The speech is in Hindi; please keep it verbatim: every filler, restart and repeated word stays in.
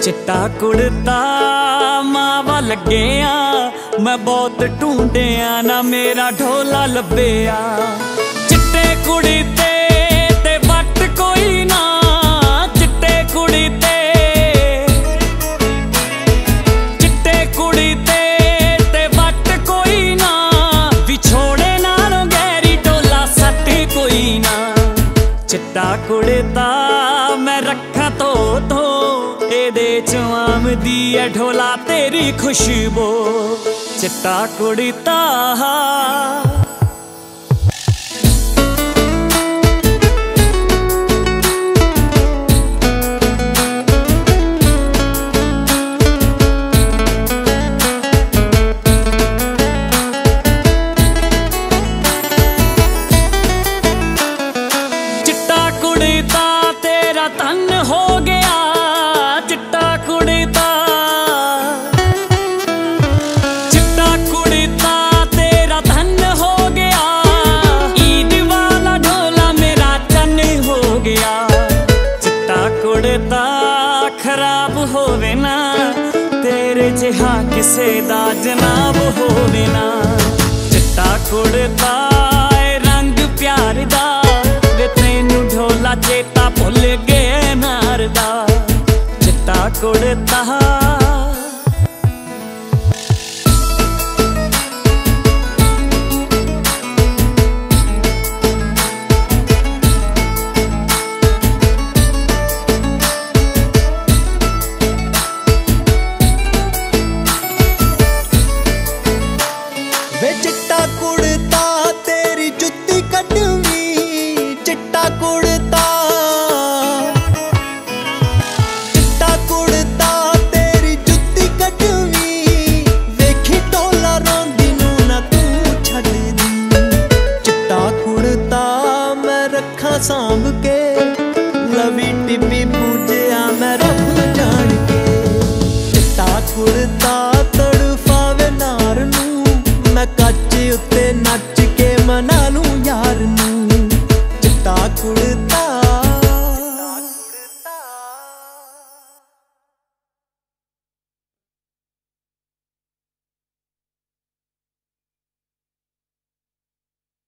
चिट्टा कुड़ता मावा लग्गेया, मैं बहुत ढूंढिया ना मेरा ढोला लब्बेया। चिट्टे कुड़ी ते ते वट कोई ना, चिट्टे कुड़ी ते चिट्टे कुड़ी ते ते वट कोई ना, विछोड़े नालों गहरी ढोला सट कोई ना। चिट्टा कुड़ता मैं रखा तो तो एदे च आमदी है ढोला तेरी खुशबू। चिट्टा कुड़ता चिट्टा कुड़ता तेरा तन हो गया, चिट्टा कुड़ता चिट्टा कुड़ता तेरा धन हो गया। ईद वाला ढोला मेरा चन हो गया। चिट्टा कुड़ता खराब होवे ना, तेरे जिहा किसे दा जनाब होवे ना। चिट्टा कुड़ता रंग प्यार दा, वे तैनू ढोला चेता भुल गए नार दा। चिट्टा कुड़ता वे चिट्टा कुड़ता तेरी जुत्ती कटवी। चिट्टा कुड़ता चिट्टा कुड़ता तेरी जुत्ती कटवी। वेखी ढोला रोंदी नू ना तू छड्ड दी। चिट्टा कुड़ता मैं रखा सांभ के, लवी टिब्बी पूजया मैं रब जान के। चिट्टा कुड़ता तड़फावे नार नू, मैं कच्च उत्ते नच के मना लूं यार नू। चिट्टा कुड़ता